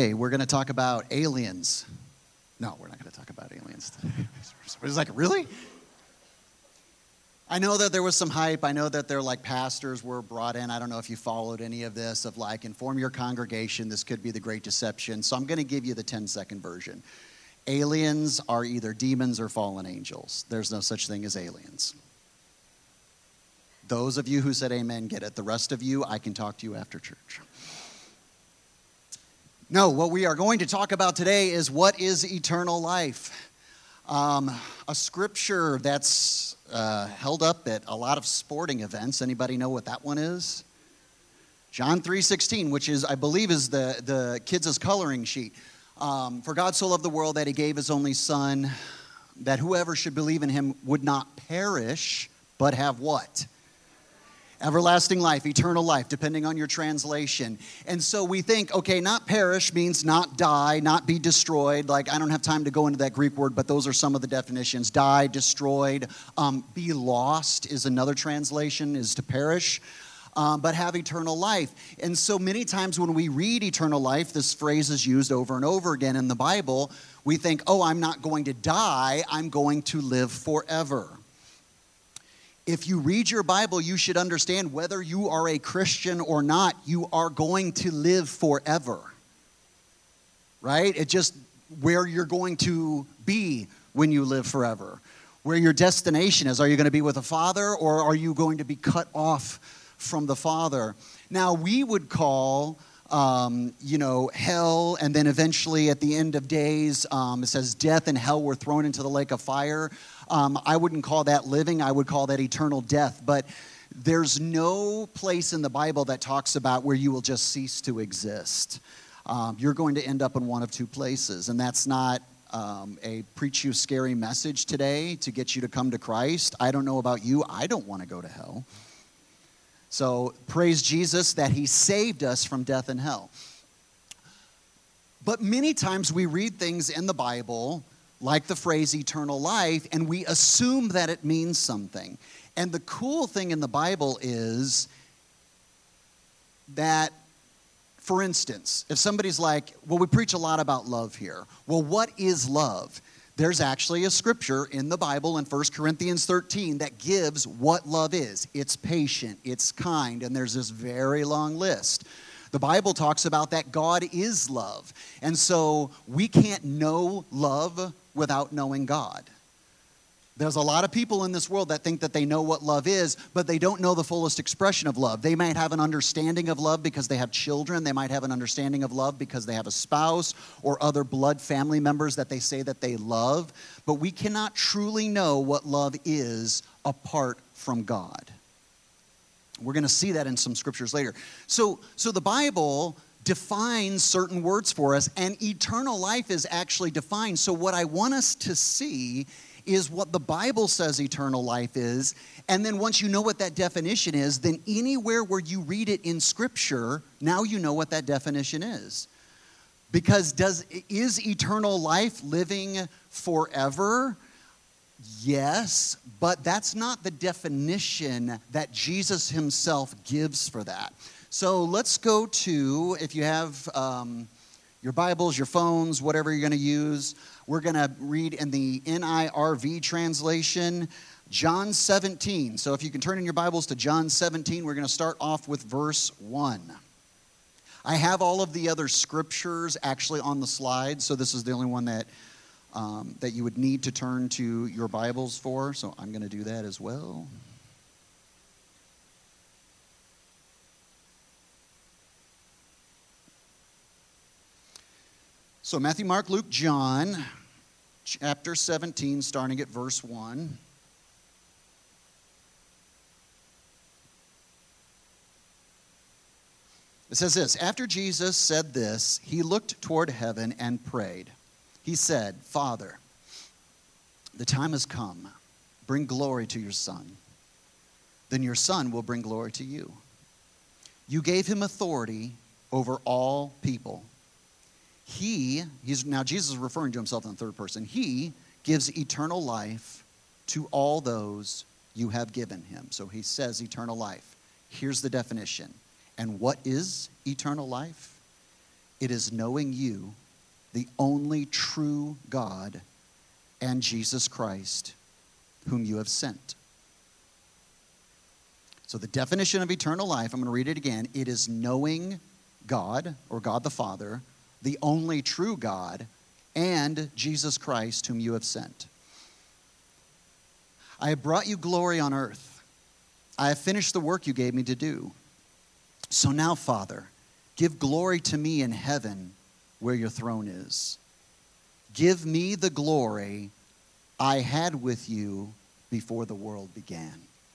today. We're going to talk about aliens. No, we're not going to talk about aliens today. It's like, really? I know that there was some hype. I know that there pastors were brought in. I don't know if you followed any of this of inform your congregation. This could be the great deception. So I'm going to give you the 10-second version. Aliens are either demons or fallen angels. There's no such thing as aliens. Those of you who said amen get it. The rest of you, I can talk to you after church. No, what we are going to talk about today is what is eternal life. A scripture that's held up at a lot of sporting events. Anybody know what that one is? John 3:16, which is, I believe, is the kids' coloring sheet. For God so loved the world that he gave his only son, that whoever should believe in him would not perish, but have what? Everlasting life, eternal life, depending on your translation. And so we think, okay, not perish means not die, not be destroyed. I don't have time to go into that Greek word, but those are some of the definitions. Die, destroyed. Be lost is another translation, is to perish. But have eternal life. And so many times when we read eternal life, this phrase is used over and over again in the Bible. We think, oh, I'm not going to die, I'm going to live forever. If you read your Bible, you should understand whether you are a Christian or not, you are going to live forever. Right? It's just where you're going to be when you live forever. Where your destination is. Are you going to be with the Father, or are you going to be cut off from the Father? Now, we would call hell, and then eventually at the end of days, it says death and hell were thrown into the lake of fire. I wouldn't call that living. I would call that eternal death. But there's no place in the Bible that talks about where you will just cease to exist. You're going to end up in one of two places, and that's not a preach you scary message today to get you to come to Christ. I don't know about you. I don't want to go to hell. So praise Jesus that he saved us from death and hell. But many times we read things in the Bible like the phrase eternal life, and we assume that it means something. And the cool thing in the Bible is that, for instance, if somebody's like, well, we preach a lot about love here. Well, what is love? There's actually a scripture in the Bible in 1 Corinthians 13 that gives what love is. It's patient, it's kind, and there's this very long list. The Bible talks about that God is love. And so we can't know love without knowing God. There's a lot of people in this world that think that they know what love is, but they don't know the fullest expression of love. They might have an understanding of love because they have children. They might have an understanding of love because they have a spouse or other blood family members that they say that they love. But we cannot truly know what love is apart from God. We're going to see that in some scriptures later. So the Bible defines certain words for us, and eternal life is actually defined. So what I want us to see is what the Bible says eternal life is, and then once you know what that definition is, then anywhere where you read it in Scripture, now you know what that definition is. Because is eternal life living forever? Yes, but that's not the definition that Jesus himself gives for that. So let's go to, if you have your Bibles, your phones, whatever you're going to use, we're going to read in the NIRV translation, John 17. So if you can turn in your Bibles to John 17, we're going to start off with verse 1. I have all of the other scriptures actually on the slide, so this is the only one that you would need to turn to your Bibles for, so I'm going to do that as well. So Matthew, Mark, Luke, John, chapter 17, starting at verse 1. It says this, after Jesus said this, he looked toward heaven and prayed. He said, Father, the time has come. Bring glory to your Son. Then your Son will bring glory to you. You gave him authority over all people. Now Jesus is referring to himself in the third person. He gives eternal life to all those you have given him. So he says eternal life. Here's the definition. And what is eternal life? It is knowing you, the only true God, and Jesus Christ, whom you have sent. So the definition of eternal life, I'm going to read it again. It is knowing God, or God the Father, the only true God, and Jesus Christ, whom you have sent. I have brought you glory on earth. I have finished the work you gave me to do. So now, Father, give glory to me in heaven where your throne is. Give me the glory I had with you before the world began.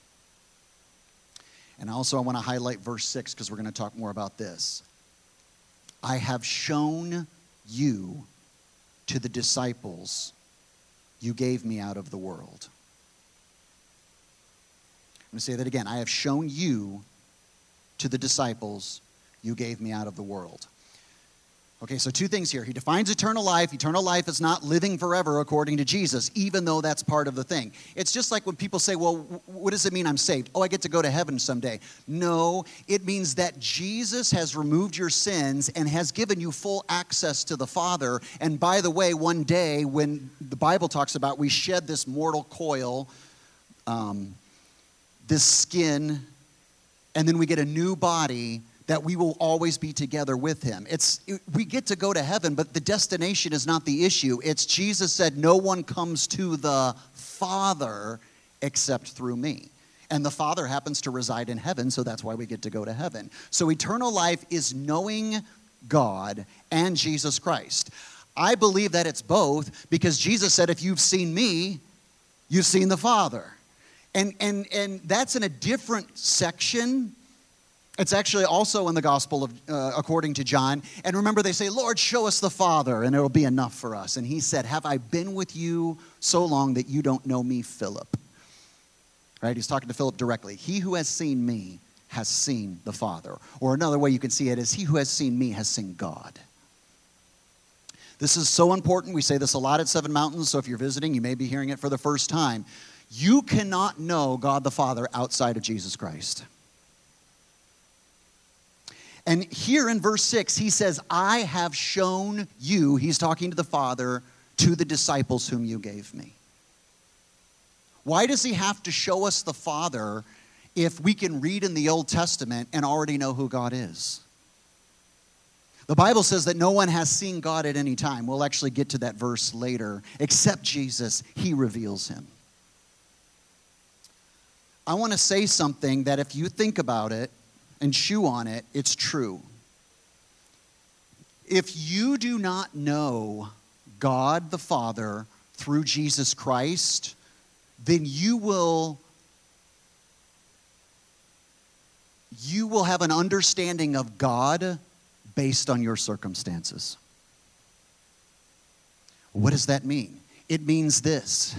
And also I want to highlight verse 6 because we're going to talk more about this. I have shown you to the disciples you gave me out of the world. I'm going to say that again. I have shown you to the disciples you gave me out of the world. Okay, so two things here. He defines eternal life. Eternal life is not living forever according to Jesus, even though that's part of the thing. It's just like when people say, well, what does it mean I'm saved? Oh, I get to go to heaven someday. No, it means that Jesus has removed your sins and has given you full access to the Father. And by the way, one day when the Bible talks about we shed this mortal coil, this skin, and then we get a new body, that we will always be together with him. We get to go to heaven, but the destination is not the issue. It's Jesus said, no one comes to the Father except through me. And the Father happens to reside in heaven, so that's why we get to go to heaven. So eternal life is knowing God and Jesus Christ. I believe that it's both because Jesus said, if you've seen me, you've seen the Father. And that's in a different section. It's actually also in the Gospel of according to John. And remember, they say, Lord, show us the Father, and it'll be enough for us. And he said, have I been with you so long that you don't know me, Philip? Right? He's talking to Philip directly. He who has seen me has seen the Father. Or another way you can see it is, he who has seen me has seen God. This is so important. We say this a lot at Seven Mountains, so if you're visiting, you may be hearing it for the first time. You cannot know God the Father outside of Jesus Christ. And here in verse 6, he says, I have shown you, he's talking to the Father, to the disciples whom you gave me. Why does he have to show us the Father if we can read in the Old Testament and already know who God is? The Bible says that no one has seen God at any time. We'll actually get to that verse later. Except Jesus, he reveals him. I want to say something that if you think about it, and chew on it, it's true. If you do not know God the Father through Jesus Christ, then you will have an understanding of God based on your circumstances. What does that mean? It means this.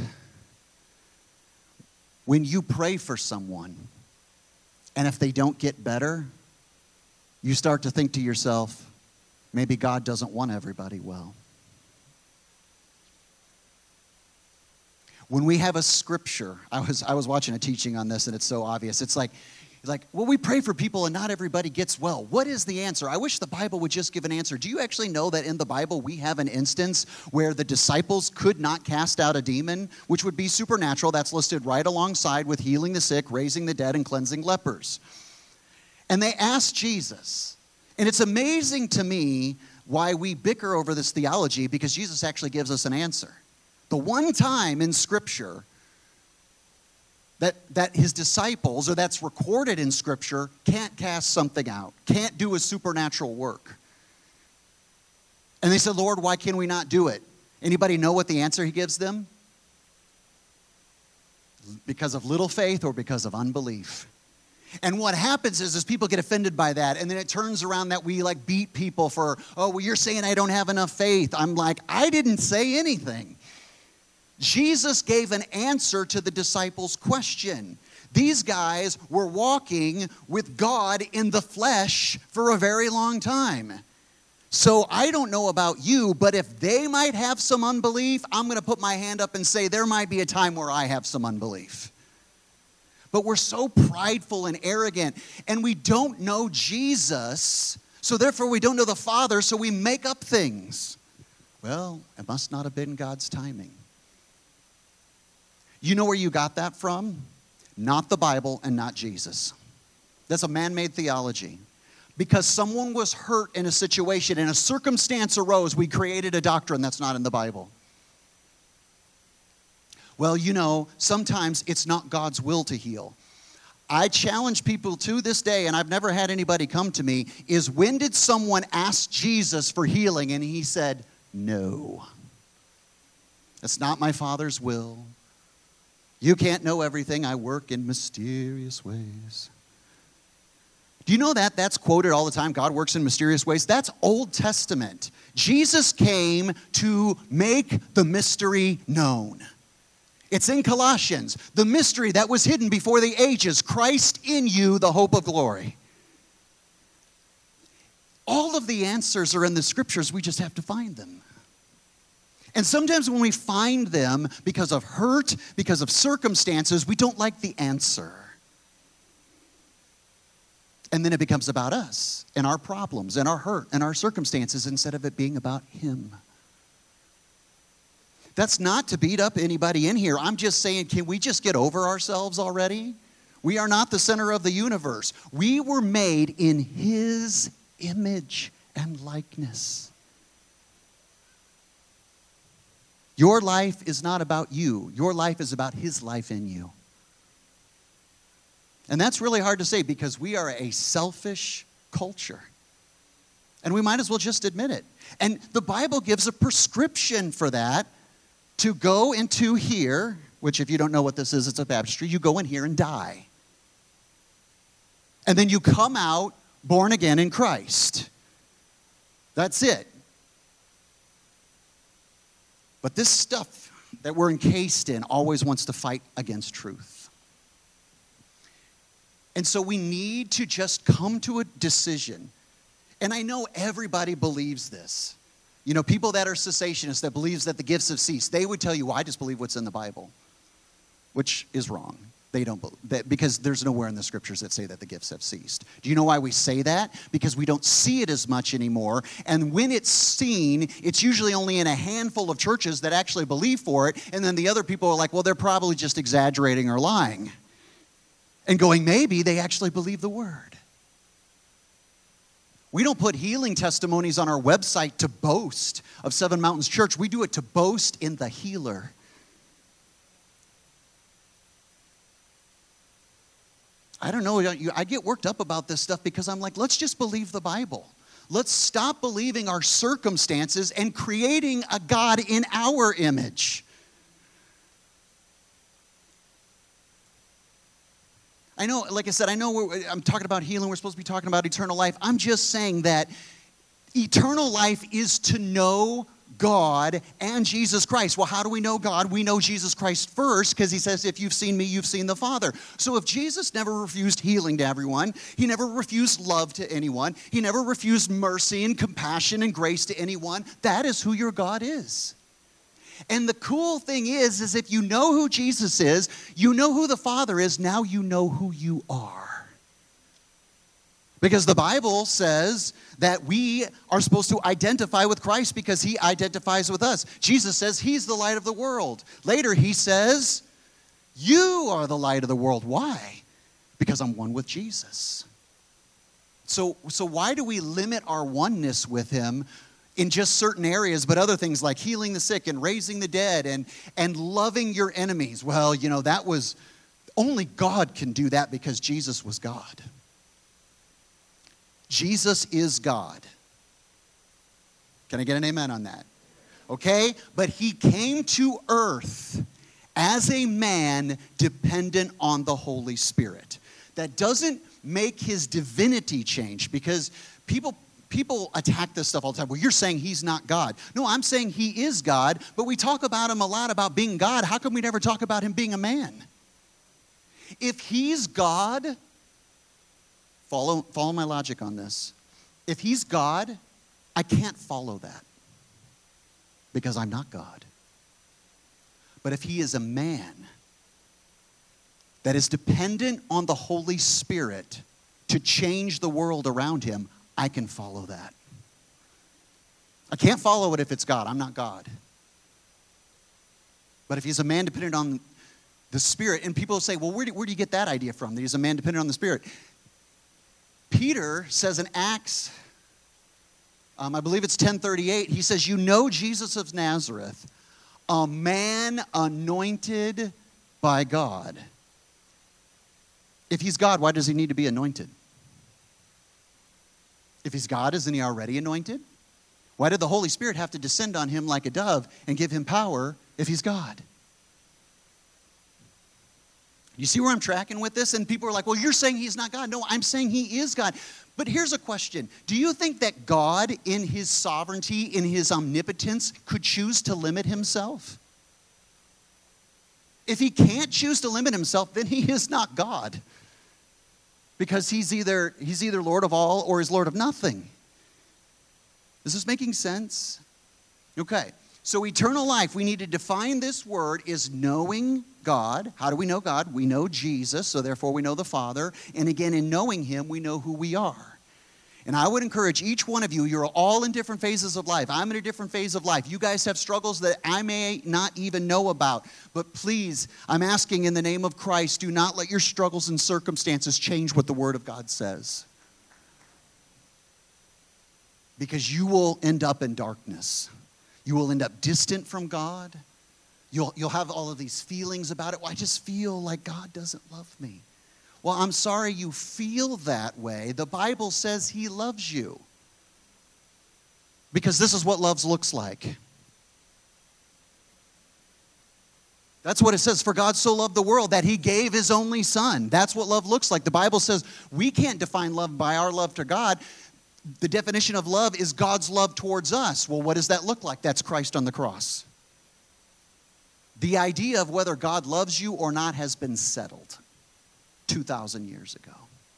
When you pray for someone, and if they don't get better, you start to think to yourself, maybe God doesn't want everybody well. When we have a scripture, I was watching a teaching on this and it's so obvious. It's like, well, we pray for people and not everybody gets well. What is the answer? I wish the Bible would just give an answer. Do you actually know that in the Bible we have an instance where the disciples could not cast out a demon, which would be supernatural? That's listed right alongside with healing the sick, raising the dead, and cleansing lepers. And they asked Jesus. And it's amazing to me why we bicker over this theology, because Jesus actually gives us an answer. The one time in Scripture that his disciples, or that's recorded in Scripture, can't cast something out, can't do a supernatural work. And they said, Lord, why can we not do it? Anybody know what the answer he gives them? Because of little faith or because of unbelief. And what happens is people get offended by that, and then it turns around that we beat people for, oh, well, you're saying I don't have enough faith. I'm like, I didn't say anything. Jesus gave an answer to the disciples' question. These guys were walking with God in the flesh for a very long time. So I don't know about you, but if they might have some unbelief, I'm going to put my hand up and say there might be a time where I have some unbelief. But we're so prideful and arrogant, and we don't know Jesus, So therefore we don't know the Father, so we make up things. Well, it must not have been God's timing. You know where you got that from? Not the Bible and not Jesus. That's a man-made theology. Because someone was hurt in a situation and a circumstance arose, we created a doctrine that's not in the Bible. Well, you know, sometimes it's not God's will to heal. I challenge people to this day, and I've never had anybody come to me, is when did someone ask Jesus for healing and he said, no. That's not my Father's will. You can't know everything. I work in mysterious ways. Do you know that? That's quoted all the time. God works in mysterious ways. That's Old Testament. Jesus came to make the mystery known. It's in Colossians. The mystery that was hidden before the ages. Christ in you, the hope of glory. All of the answers are in the scriptures. We just have to find them. And sometimes when we find them because of hurt, because of circumstances, we don't like the answer. And then it becomes about us and our problems and our hurt and our circumstances instead of it being about Him. That's not to beat up anybody in here. I'm just saying, can we just get over ourselves already? We are not the center of the universe. We were made in His image and likeness. Your life is not about you. Your life is about His life in you. And that's really hard to say because we are a selfish culture. And we might as well just admit it. And the Bible gives a prescription for that to go into here, which if you don't know what this is, it's a baptistry. You go in here and die. And then you come out born again in Christ. That's it. But this stuff that we're encased in always wants to fight against truth. And so we need to just come to a decision. And I know everybody believes this. You know, people that are cessationists, that believes that the gifts have ceased, they would tell you, well, I just believe what's in the Bible, which is wrong. They don't believe that because there's nowhere in the scriptures that say that the gifts have ceased. Do you know why we say that? Because we don't see it as much anymore. And when it's seen, it's usually only in a handful of churches that actually believe for it. And then the other people are like, well, they're probably just exaggerating or lying. And going, maybe they actually believe the word. We don't put healing testimonies on our website to boast of Seven Mountains Church. We do it to boast in the healer. I don't know, I get worked up about this stuff because I'm like, let's just believe the Bible. Let's stop believing our circumstances and creating a God in our image. I know, like I said, I'm talking about healing. We're supposed to be talking about eternal life. I'm just saying that eternal life is to know God and Jesus Christ. Well, how do we know God? We know Jesus Christ first because He says, if you've seen me, you've seen the Father. So if Jesus never refused healing to everyone, He never refused love to anyone, He never refused mercy and compassion and grace to anyone, that is who your God is. And the cool thing is if you know who Jesus is, you know who the Father is, now you know who you are. Because the Bible says that we are supposed to identify with Christ because He identifies with us. Jesus says He's the light of the world. Later He says, you are the light of the world. Why? Because I'm one with Jesus. So why do we limit our oneness with Him in just certain areas, but other things like healing the sick and raising the dead and loving your enemies? Well, you know, that was, only God can do that because Jesus was God. Jesus is God. Can I get an amen on that? Okay? But He came to earth as a man dependent on the Holy Spirit. That doesn't make His divinity change because people attack this stuff all the time. Well, you're saying He's not God. No, I'm saying He is God, but we talk about Him a lot about being God. How come we never talk about Him being a man? If He's God, follow my logic on this. If He's God, I can't follow that because I'm not God. But if He is a man that is dependent on the Holy Spirit to change the world around Him, I can follow that. I can't follow it if it's God. I'm not God. But if he's a man dependent on the Spirit, and people say, well, where do you get that idea from, that he's a man dependent on the Spirit? Peter says in Acts, I believe it's 10:38, he says, you know Jesus of Nazareth, a man anointed by God. If he's God, why does he need to be anointed? If he's God, isn't he already anointed? Why did the Holy Spirit have to descend on him like a dove and give him power if he's God? You see where I'm tracking with this? And people are like, well, you're saying he's not God. No, I'm saying he is God. But here's a question. Do you think that God, in his sovereignty, in his omnipotence, could choose to limit himself? If he can't choose to limit himself, then he is not God. Because he's either Lord of all or he's Lord of nothing. Is this making sense? Okay. So eternal life, we need to define this word, is knowing God. How do we know God? We know Jesus, so therefore we know the Father. And again, in knowing him, we know who we are. And I would encourage each one of you, you're all in different phases of life. I'm in a different phase of life. You guys have struggles that I may not even know about. But please, I'm asking in the name of Christ, do not let your struggles and circumstances change what the Word of God says. Because you will end up in darkness. You will end up distant from God. You'll have all of these feelings about it. Well, I just feel like God doesn't love me. Well, I'm sorry you feel that way. The Bible says he loves you. Because this is what love looks like. That's what it says. For God so loved the world that he gave his only son. That's what love looks like. The Bible says we can't define love by our love to God. The definition of love is God's love towards us. Well, what does that look like? That's Christ on the cross. The idea of whether God loves you or not has been settled 2,000 years ago.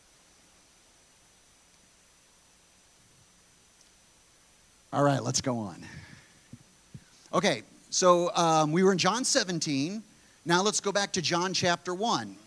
All right, let's go on. Okay, so we were in John 17. Now let's go back to John chapter 1.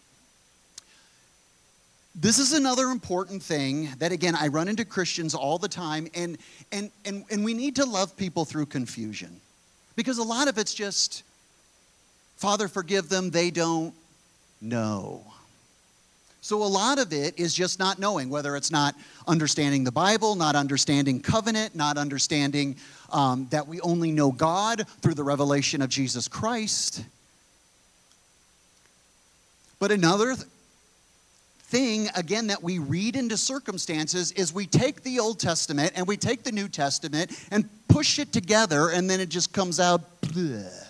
This is another important thing that, again, I run into Christians all the time, and we need to love people through confusion. Because a lot of it's just, Father, forgive them, they don't know. So a lot of it is just not knowing, whether it's not understanding the Bible, not understanding covenant, not understanding that we only know God through the revelation of Jesus Christ. But another thing, again, that we read into circumstances is we take the Old Testament and we take the New Testament and push it together, and then it just comes out, bleh.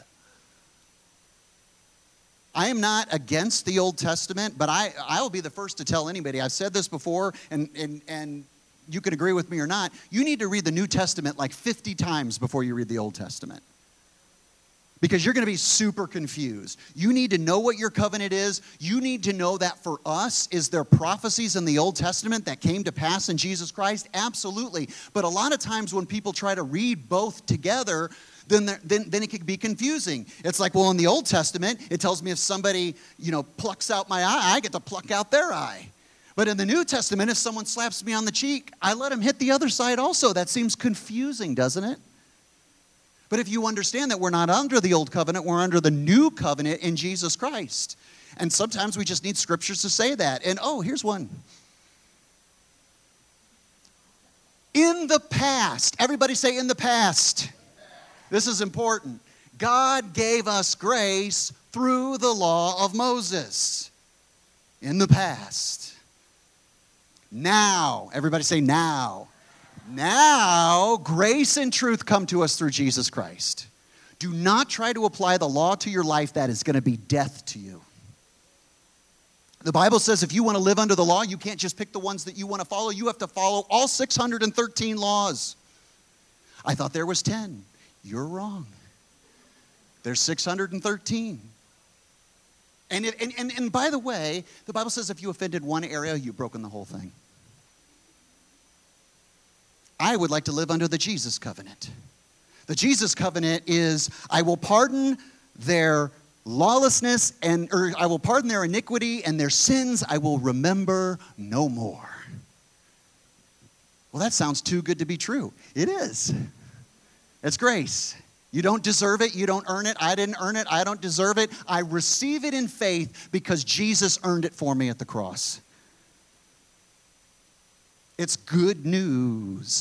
I am not against the Old Testament, but I will be the first to tell anybody, I've said this before, and you can agree with me or not, you need to read the New Testament like 50 times before you read the Old Testament. Because you're going to be super confused. You need to know what your covenant is. You need to know that for us, is there prophecies in the Old Testament that came to pass in Jesus Christ? Absolutely. But a lot of times when people try to read both together, then it could be confusing. It's like, well, in the Old Testament, it tells me if somebody, plucks out my eye, I get to pluck out their eye. But in the New Testament, if someone slaps me on the cheek, I let him hit the other side also. That seems confusing, doesn't it? But if you understand that we're not under the old covenant, we're under the new covenant in Jesus Christ. And sometimes we just need scriptures to say that. And here's one. In the past, everybody say in the past. This is important. God gave us grace through the law of Moses. In the past. Now, everybody say now. Now, grace and truth come to us through Jesus Christ. Do not try to apply the law to your life. That is going to be death to you. The Bible says if you want to live under the law, you can't just pick the ones that you want to follow. You have to follow all 613 laws. I thought there was 10. You're wrong. There's 613. And by the way, the Bible says if you offended one area, you've broken the whole thing. I would like to live under the Jesus covenant. The Jesus covenant is, I will pardon their lawlessness or I will pardon their iniquity, and their sins I will remember no more. Well, that sounds too good to be true. It is. It's grace. You don't deserve it. You don't earn it. I didn't earn it. I don't deserve it. I receive it in faith because Jesus earned it for me at the cross. It's good news.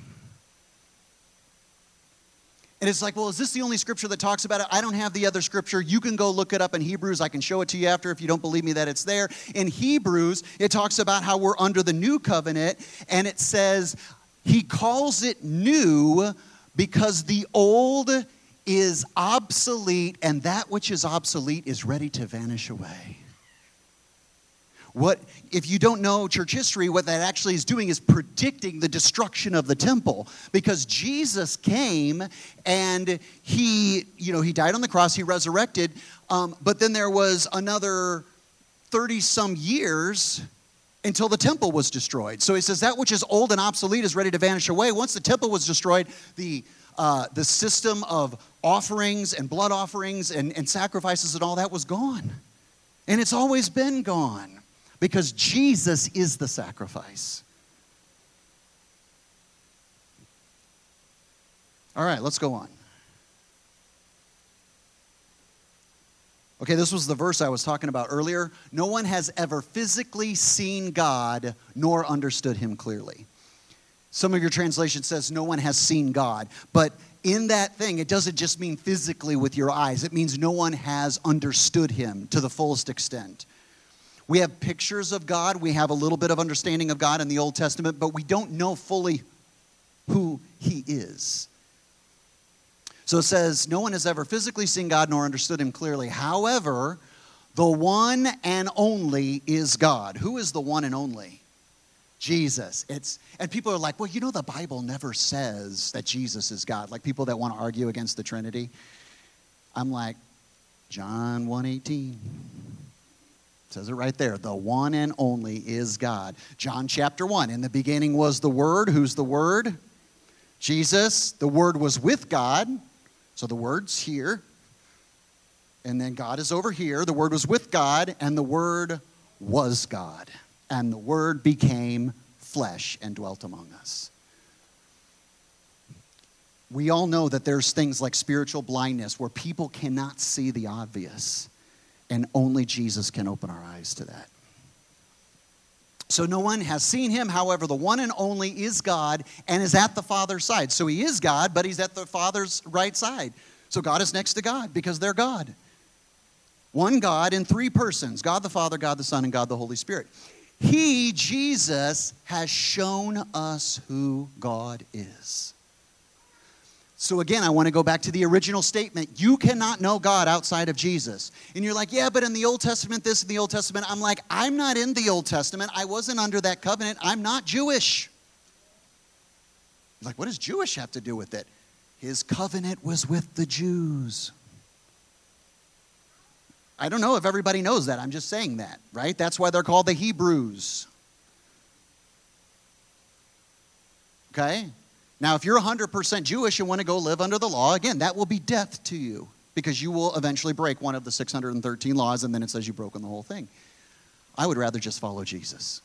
And it's like, well, is this the only scripture that talks about it? I don't have the other scripture. You can go look it up in Hebrews. I can show it to you after if you don't believe me that it's there. In Hebrews, it talks about how we're under the new covenant, and it says he calls it new because the old is obsolete, and that which is obsolete is ready to vanish away. What, if you don't know church history, what that actually is doing is predicting the destruction of the temple. Because Jesus came and he died on the cross, he resurrected, but then there was another 30-some years until the temple was destroyed. So he says that which is old and obsolete is ready to vanish away. Once the temple was destroyed, the system of offerings and blood offerings and sacrifices and all that was gone. And it's always been gone. Because Jesus is the sacrifice. All right, let's go on. Okay, this was the verse I was talking about earlier. No one has ever physically seen God nor understood him clearly. Some of your translation says no one has seen God. But in that thing, it doesn't just mean physically with your eyes. It means no one has understood him to the fullest extent. We have pictures of God. We have a little bit of understanding of God in the Old Testament, but we don't know fully who he is. So it says, no one has ever physically seen God nor understood him clearly. However, the one and only is God. Who is the one and only? Jesus. And people are like, well, the Bible never says that Jesus is God. Like people that want to argue against the Trinity. I'm like, John 1:18. Says it right there. The one and only is God. John chapter 1. In the beginning was the Word. Who's the Word? Jesus. The Word was with God. So the Word's here. And then God is over here. The Word was with God. And the Word was God. And the Word became flesh and dwelt among us. We all know that there's things like spiritual blindness where people cannot see the obvious. And only Jesus can open our eyes to that. So no one has seen him. However, the one and only is God and is at the Father's side. So he is God, but he's at the Father's right side. So God is next to God because they're God. One God in three persons. God the Father, God the Son, and God the Holy Spirit. He, Jesus, has shown us who God is. So again, I want to go back to the original statement. You cannot know God outside of Jesus. And you're like, yeah, but in the Old Testament, this, in the Old Testament. I'm like, I'm not in the Old Testament. I wasn't under that covenant. I'm not Jewish. You're like, what does Jewish have to do with it? His covenant was with the Jews. I don't know if everybody knows that. I'm just saying that, right? That's why they're called the Hebrews. Okay? Now, if you're 100% Jewish and want to go live under the law, again, that will be death to you because you will eventually break one of the 613 laws, and then it says you've broken the whole thing. I would rather just follow Jesus.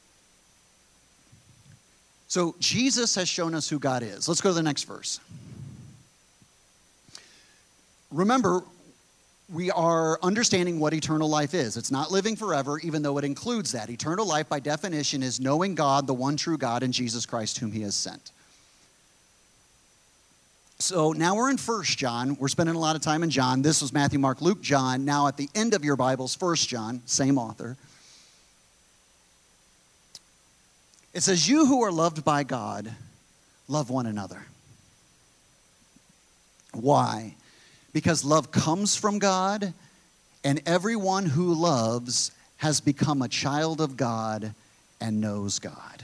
So Jesus has shown us who God is. Let's go to the next verse. Remember, we are understanding what eternal life is. It's not living forever, even though it includes that. Eternal life, by definition, is knowing God, the one true God, and Jesus Christ, whom he has sent. So now we're in 1 John. We're spending a lot of time in John. This was Matthew, Mark, Luke, John. Now at the end of your Bibles, 1 John, same author. It says, you who are loved by God, love one another. Why? Because love comes from God, and everyone who loves has become a child of God and knows God.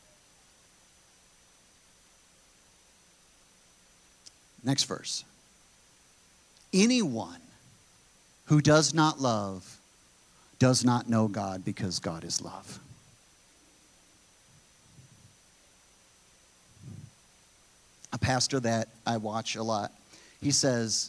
Next verse. Anyone who does not love does not know God because God is love. A pastor that I watch a lot, he says,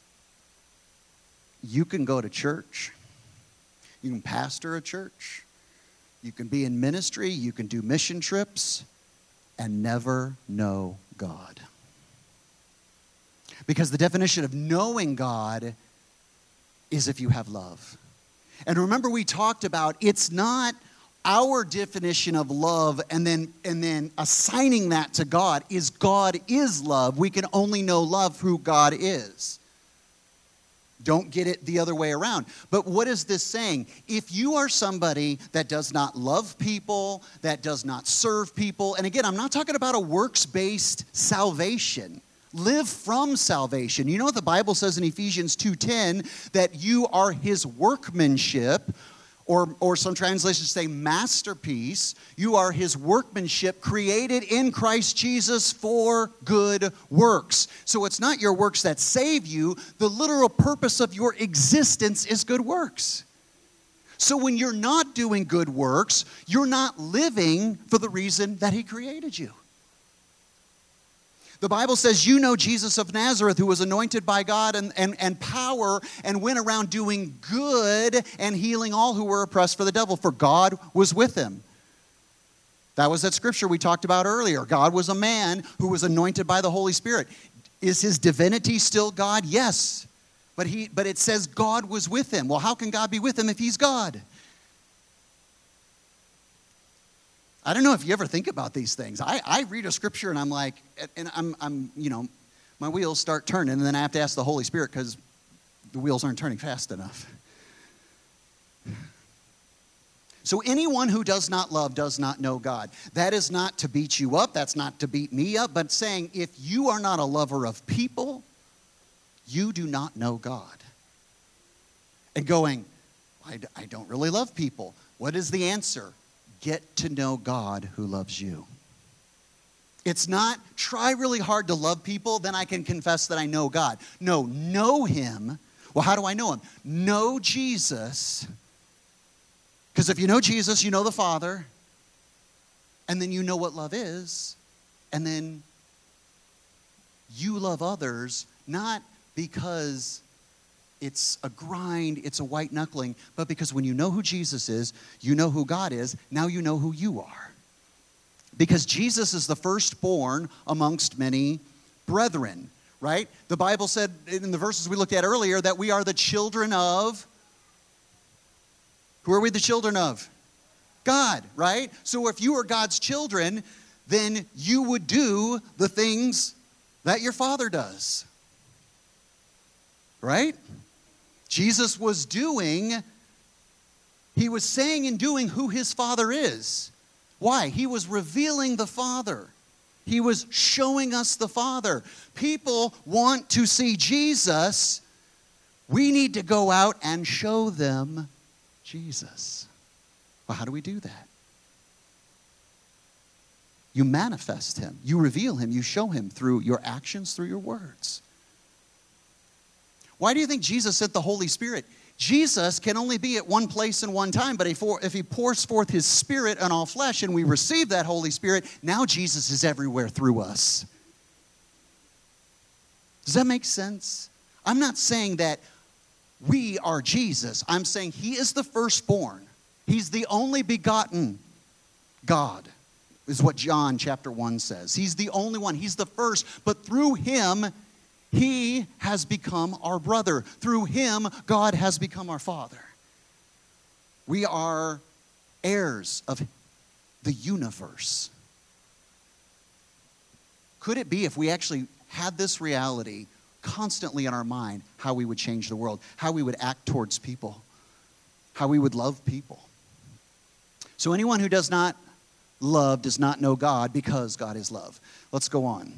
you can go to church, you can pastor a church, you can be in ministry, you can do mission trips, and never know God. Because the definition of knowing God is if you have love. And remember, we talked about it's not our definition of love and then assigning that to God is God is love. We can only know love who God is. Don't get it the other way around. But what is this saying? If you are somebody that does not love people, that does not serve people, and again, I'm not talking about a works-based salvation. Live from salvation. You know what the Bible says in Ephesians 2:10? That you are his workmanship, or some translations say masterpiece. You are his workmanship created in Christ Jesus for good works. So it's not your works that save you. The literal purpose of your existence is good works. So when you're not doing good works, you're not living for the reason that he created you. The Bible says, you know Jesus of Nazareth, who was anointed by God and power and went around doing good and healing all who were oppressed for the devil, for God was with him. That was that scripture we talked about earlier. God was a man who was anointed by the Holy Spirit. Is his divinity still God? Yes. But it says God was with him. Well, how can God be with him if he's God? I don't know if you ever think about these things. I read a scripture and I'm like, and I'm my wheels start turning, and then I have to ask the Holy Spirit because the wheels aren't turning fast enough. So anyone who does not love does not know God. That is not to beat you up. That's not to beat me up. But saying if you are not a lover of people, you do not know God. And going, I don't really love people. What is the answer? Get to know God who loves you. It's not try really hard to love people, then I can confess that I know God. No, know him. Well, how do I know him? Know Jesus. Because if you know Jesus, you know the Father. And then you know what love is. And then you love others, not because it's a grind, it's a white knuckling, but because when you know who Jesus is, you know who God is, now you know who you are. Because Jesus is the firstborn amongst many brethren, right? The Bible said in the verses we looked at earlier that we are the children of, who are we the children of? God, right? So if you are God's children, then you would do the things that your Father does, right? Jesus was he was saying and doing who his Father is. Why? He was revealing the Father. He was showing us the Father. People want to see Jesus. We need to go out and show them Jesus. Well, how do we do that? You manifest him. You reveal him. You show him through your actions, through your words. Why do you think Jesus sent the Holy Spirit? Jesus can only be at one place and one time, but if he pours forth his Spirit on all flesh and we receive that Holy Spirit, now Jesus is everywhere through us. Does that make sense? I'm not saying that we are Jesus. I'm saying he is the firstborn. He's the only begotten God, is what John chapter 1 says. He's the only one. He's the first, but through him, he has become our brother. Through him, God has become our Father. We are heirs of the universe. Could it be if we actually had this reality constantly in our mind, how we would change the world, how we would act towards people, how we would love people? So anyone who does not love does not know God because God is love. Let's go on.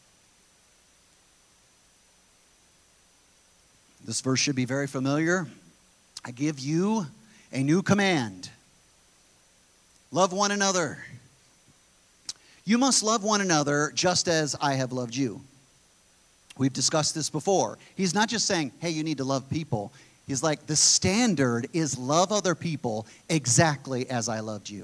This verse should be very familiar. I give you a new command. Love one another. You must love one another just as I have loved you. We've discussed this before. He's not just saying, hey, you need to love people. He's like, the standard is love other people exactly as I loved you.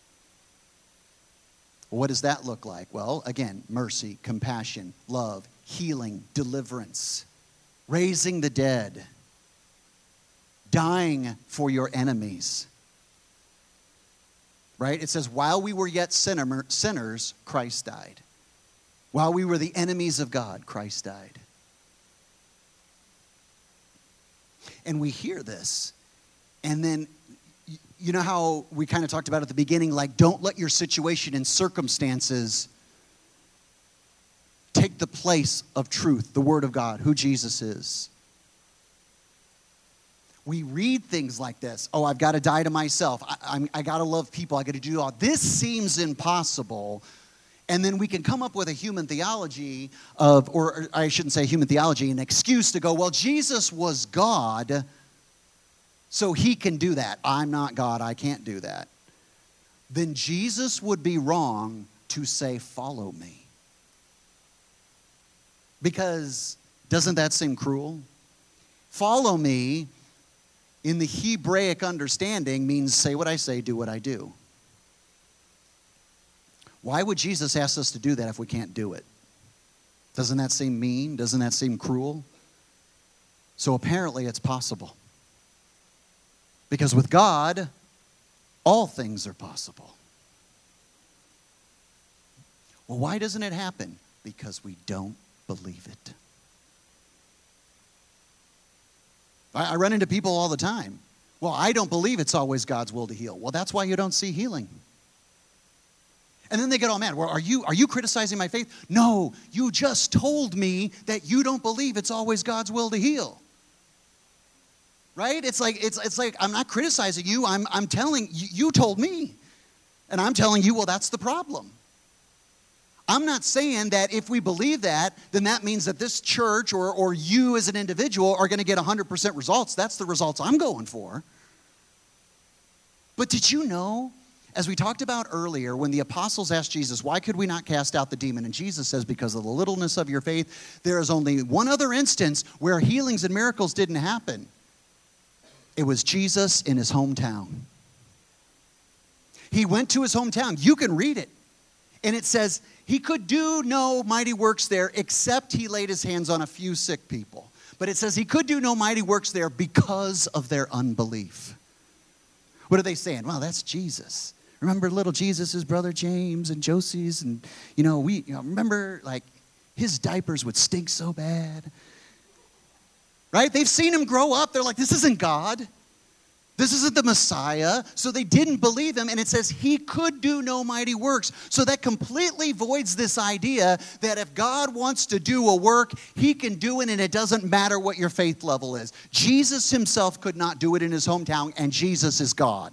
What does that look like? Well, again, mercy, compassion, love, healing, deliverance. Raising the dead, dying for your enemies. right? It says, while we were yet sinners, Christ died. While we were the enemies of God, Christ died. And we hear this, and then, you know how we kind of talked about at the beginning, like, don't let your situation and circumstances take the place of truth, the Word of God, who Jesus is. We read things like this. Oh, I've got to die to myself. I got to love people. I got to do all. This seems impossible. And then we can come up with a human theology of, or I shouldn't say human theology, an excuse to go, well, Jesus was God, so he can do that. I'm not God. I can't do that. Then Jesus would be wrong to say, follow me. Because doesn't that seem cruel? Follow me in the Hebraic understanding means say what I say, do what I do. Why would Jesus ask us to do that if we can't do it? Doesn't that seem mean? Doesn't that seem cruel? So apparently it's possible. Because with God, all things are possible. Well, why doesn't it happen? Because we don't believe it. I run into people all the time. Well, I don't believe it's always God's will to heal. Well, that's why you don't see healing. And then they get all mad. Well, are you criticizing my faith? No, you just told me that you don't believe it's always God's will to heal. Right? It's like I'm not criticizing you. I'm telling you told me. And I'm telling you, well, that's the problem. I'm not saying that if we believe that, then that means that this church or you as an individual are going to get 100% results. That's the results I'm going for. But did you know, as we talked about earlier, when the apostles asked Jesus, why could we not cast out the demon? And Jesus says, because of the littleness of your faith, there is only one other instance where healings and miracles didn't happen. It was Jesus in his hometown. He went to his hometown. You can read it. And it says, he could do no mighty works there except he laid his hands on a few sick people. But it says he could do no mighty works there because of their unbelief. What are they saying? Well, that's Jesus. Remember little Jesus' brother James and Josie's? And, remember, like, his diapers would stink so bad. Right? They've seen him grow up. They're like, this isn't God. This isn't the Messiah. So they didn't believe him. And it says he could do no mighty works. So that completely voids this idea that if God wants to do a work, he can do it, and it doesn't matter what your faith level is. Jesus himself could not do it in his hometown, and Jesus is God.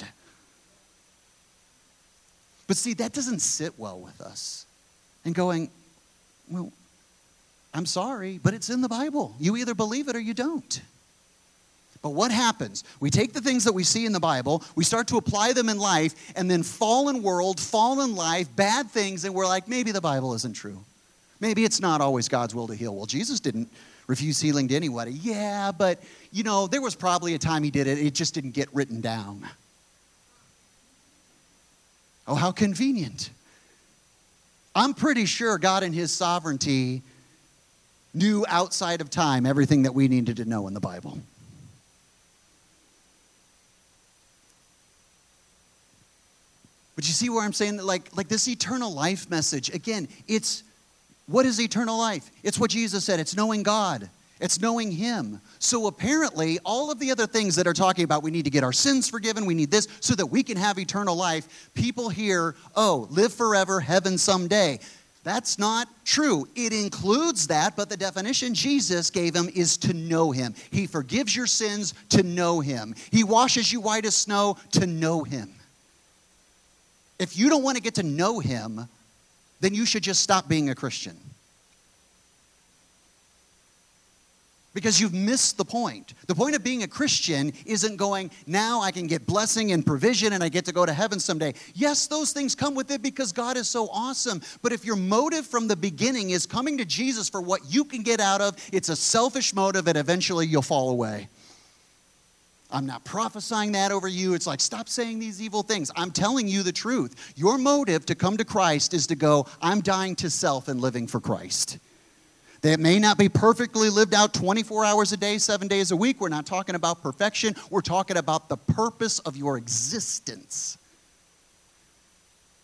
But see, that doesn't sit well with us. And going, well, I'm sorry, but it's in the Bible. You either believe it or you don't. But what happens? We take the things that we see in the Bible, we start to apply them in life, and then fallen world, fallen life, bad things, and we're like, maybe the Bible isn't true. Maybe it's not always God's will to heal. Well, Jesus didn't refuse healing to anybody. Yeah, but, there was probably a time he did it. It just didn't get written down. Oh, how convenient. I'm pretty sure God in his sovereignty knew outside of time everything that we needed to know in the Bible. But you see where I'm saying that, like this eternal life message, again, what is eternal life? It's what Jesus said. It's knowing God. It's knowing him. So apparently, all of the other things that are talking about, we need to get our sins forgiven, we need this, so that we can have eternal life, people hear, oh, live forever, heaven someday. That's not true. It includes that, but the definition Jesus gave him is to know him. He forgives your sins to know him. He washes you white as snow to know him. If you don't want to get to know him, then you should just stop being a Christian. Because you've missed the point. The point of being a Christian isn't going, now I can get blessing and provision and I get to go to heaven someday. Yes, those things come with it because God is so awesome. But if your motive from the beginning is coming to Jesus for what you can get out of, it's a selfish motive and eventually you'll fall away. I'm not prophesying that over you. It's like, stop saying these evil things. I'm telling you the truth. Your motive to come to Christ is to go, I'm dying to self and living for Christ. That may not be perfectly lived out 24 hours a day, 7 days a week. We're not talking about perfection. We're talking about the purpose of your existence.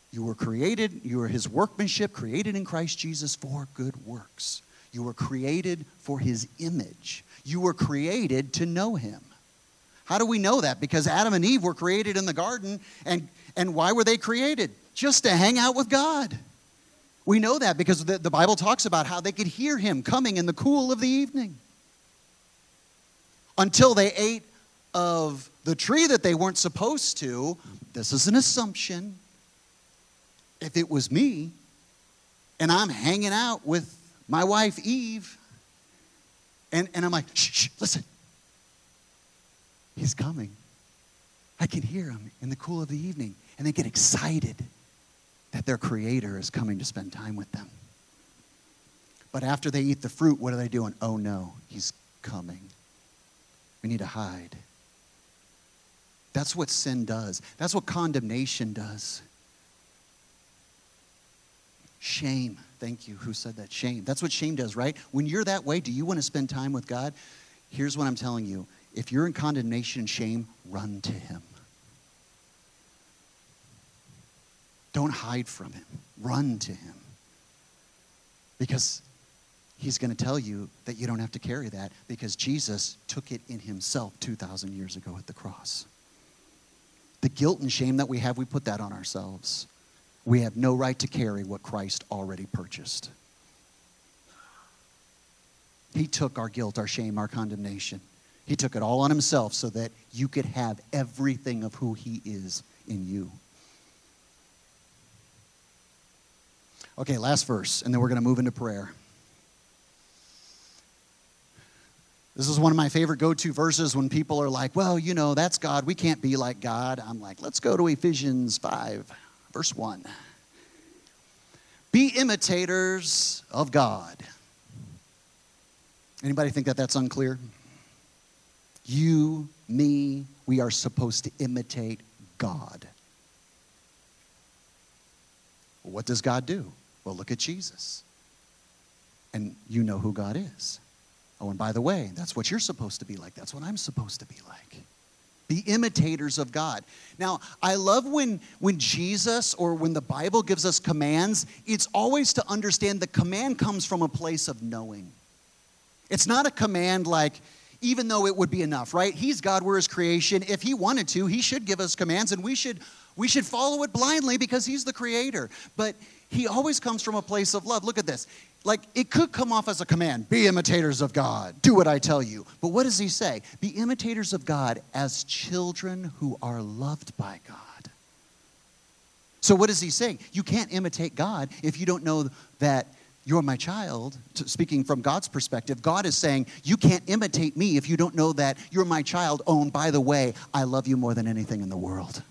You were created, you were his workmanship, created in Christ Jesus for good works. You were created for his image. You were created to know him. How do we know that? Because Adam and Eve were created in the garden, and why were they created? Just to hang out with God. We know that because the Bible talks about how they could hear him coming in the cool of the evening. Until they ate of the tree that they weren't supposed to. This is an assumption. If it was me, and I'm hanging out with my wife Eve, and I'm like, shh, listen. He's coming. I can hear him in the cool of the evening. And they get excited that their Creator is coming to spend time with them. But after they eat the fruit, what are they doing? Oh no, he's coming. We need to hide. That's what sin does. That's what condemnation does. Shame. Thank you. Who said that? Shame. That's what shame does, right? When you're that way, do you want to spend time with God? Here's what I'm telling you. If you're in condemnation and shame, run to him. Don't hide from him. Run to him. Because he's going to tell you that you don't have to carry that because Jesus took it in himself 2,000 years ago at the cross. The guilt and shame that we have, we put that on ourselves. We have no right to carry what Christ already purchased. He took our guilt, our shame, our condemnation. He took it all on himself so that you could have everything of who he is in you. Okay, last verse, and then we're going to move into prayer. This is one of my favorite go-to verses when people are like, well, you know, that's God. We can't be like God. I'm like, let's go to Ephesians 5, verse 1. Be imitators of God. Anybody think that that's unclear? You, me, we are supposed to imitate God. Well, what does God do? Well, look at Jesus. And you know who God is. Oh, and by the way, that's what you're supposed to be like. That's what I'm supposed to be like. Be imitators of God. Now, I love when Jesus or when the Bible gives us commands, it's always to understand the command comes from a place of knowing. It's not a command like, even though it would be enough, right? He's God, we're his creation. If he wanted to, he should give us commands, and we should follow it blindly because he's the creator. But he always comes from a place of love. Look at this. Like, it could come off as a command. Be imitators of God. Do what I tell you. But what does he say? Be imitators of God as children who are loved by God. So what is he saying? You can't imitate God if you don't know that you're my child. Speaking from God's perspective, God is saying, you can't imitate me if you don't know that you're my child. Oh, and by the way, I love you more than anything in the world.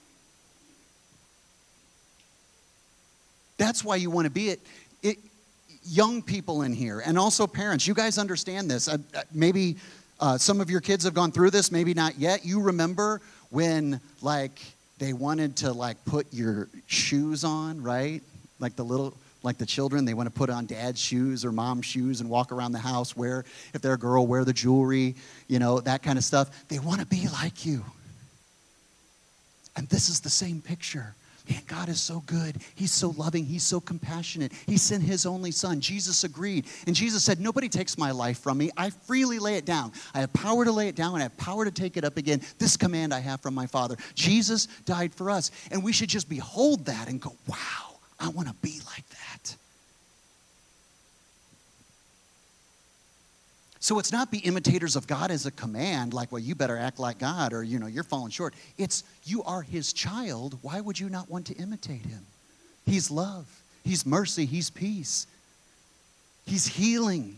That's why you want to be it. Young people in here, and also parents, you guys understand this. Maybe some of your kids have gone through this, maybe not yet. You remember when, like, they wanted to, like, put your shoes on, right? Like the children, they want to put on dad's shoes or mom's shoes and walk around the house, if they're a girl, wear the jewelry, you know, that kind of stuff. They want to be like you. And this is the same picture. Man, God is so good. He's so loving. He's so compassionate. He sent his only son. Jesus agreed. And Jesus said, nobody takes my life from me. I freely lay it down. I have power to lay it down, and I have power to take it up again. This command I have from my Father. Jesus died for us. And we should just behold that and go, wow, I want to be like that. So it's not be imitators of God as a command, like, well, you better act like God, or, you know, you're falling short. It's, you are his child. Why would you not want to imitate him? He's love. He's mercy. He's peace. He's healing.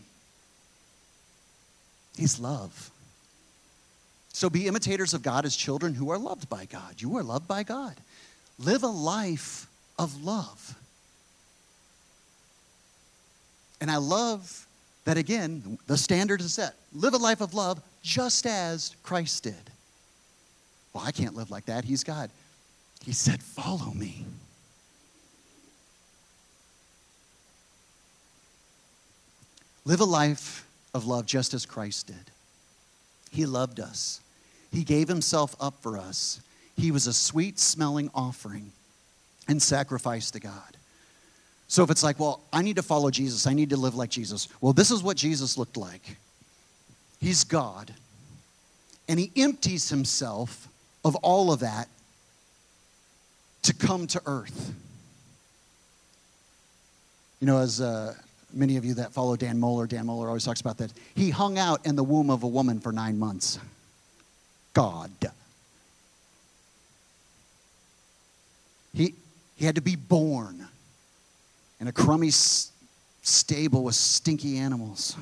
He's love. So be imitators of God as children who are loved by God. You are loved by God. Live a life of love. And I love that, again, the standard is set. Live a life of love just as Christ did. Well, I can't live like that. He's God. He said, follow me. Live a life of love just as Christ did. He loved us. He gave himself up for us. He was a sweet-smelling offering. and sacrifice to God. So if it's like, well, I need to follow Jesus, I need to live like Jesus. Well, this is what Jesus looked like. He's God, and he empties himself of all of that to come to earth. You know, as many of you that follow Dan Mohler always talks about that. He hung out in the womb of a woman for 9 months. God. He had to be born in a crummy stable with stinky animals.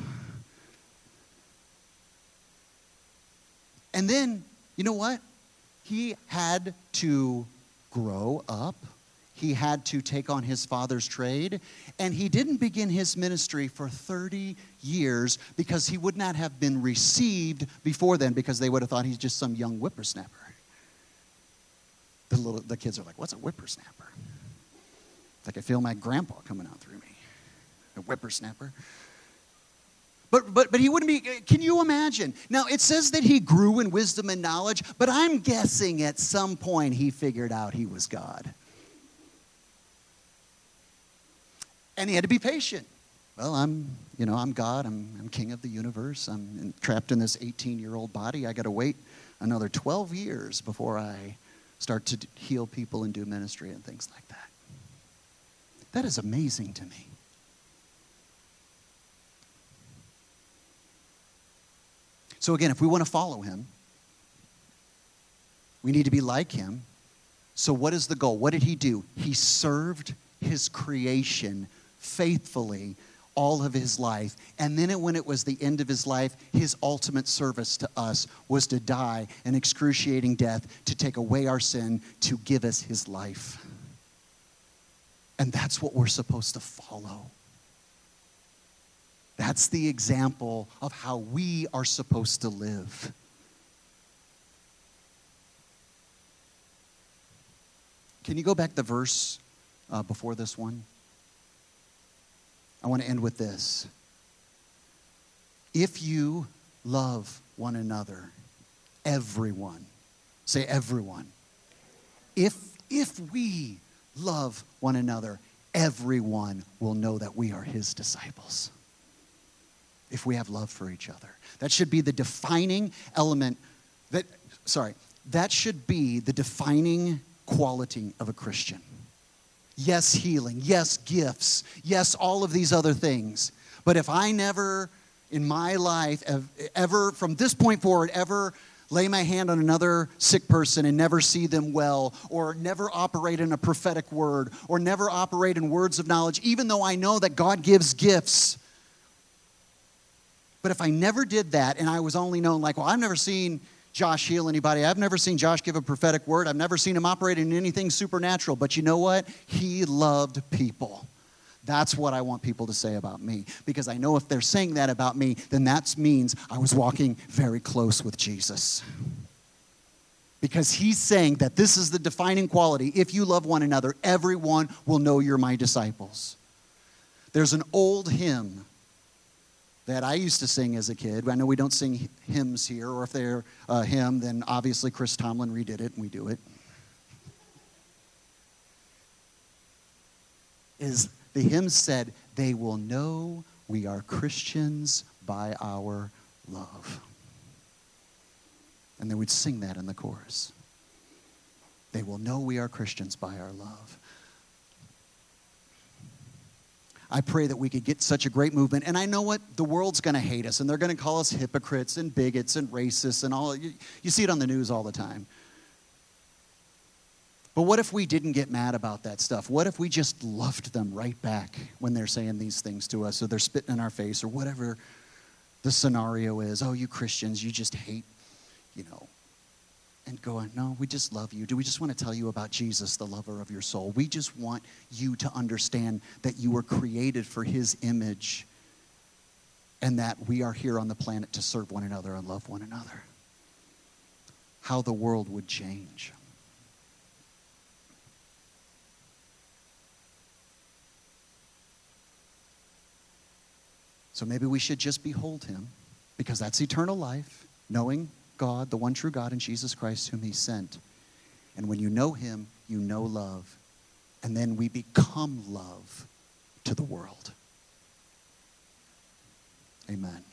And then, you know what? He had to grow up. He had to take on his father's trade. And he didn't begin his ministry for 30 years because he would not have been received before then, because they would have thought he's just some young whippersnapper. The kids are like, what's a whippersnapper? It's like I feel my grandpa coming out through me. A whippersnapper. But he wouldn't be, can you imagine? Now, it says that he grew in wisdom and knowledge, but I'm guessing at some point he figured out he was God. And he had to be patient. Well, I'm God. I'm king of the universe. I'm trapped in this 18-year-old body. I got to wait another 12 years before I start to heal people and do ministry and things like that. That is amazing to me. So again, if we want to follow him, we need to be like him. So what is the goal? What did he do? He served his creation faithfully all of his life. And then when it was the end of his life, his ultimate service to us was to die an excruciating death, to take away our sin, to give us his life. And that's what we're supposed to follow. That's the example of how we are supposed to live. Can you go back the verse before this one? I want to end with this. If you love one another, everyone, say everyone. If we love one another, everyone will know that we are his disciples. If we have love for each other. That should be the defining element, that should be the defining quality of a Christian. Yes, healing. Yes, gifts. Yes, all of these other things. But if I never, in my life, ever, from this point forward, ever lay my hand on another sick person and never see them well, or never operate in a prophetic word, or never operate in words of knowledge, even though I know that God gives gifts. But if I never did that, and I was only known like, well, I've never seen Josh heal anybody. I've never seen Josh give a prophetic word. I've never seen him operate in anything supernatural. But you know what? He loved people. That's what I want people to say about me. Because I know if they're saying that about me, then that means I was walking very close with Jesus. Because he's saying that this is the defining quality. If you love one another, everyone will know you're my disciples. There's an old hymn that I used to sing as a kid. I know we don't sing hymns here, or if they're a hymn, then obviously Chris Tomlin redid it, and we do it. The hymn said, "They will know we are Christians by our love." And they would sing that in the chorus. They will know we are Christians by our love. I pray that we could get such a great movement. And I know what? The world's going to hate us, and they're going to call us hypocrites and bigots and racists and all. You see it on the news all the time. But what if we didn't get mad about that stuff? What if we just loved them right back when they're saying these things to us, or they're spitting in our face, or whatever the scenario is? Oh, you Christians, you just hate, and going, no, we just love you. Do we just want to tell you about Jesus, the lover of your soul? We just want you to understand that you were created for his image, and that we are here on the planet to serve one another and love one another. How the world would change. So maybe we should just behold him, because that's eternal life, knowing God, the one true God, and Jesus Christ whom he sent. And when you know him, you know love. and then we become love to the world. Amen.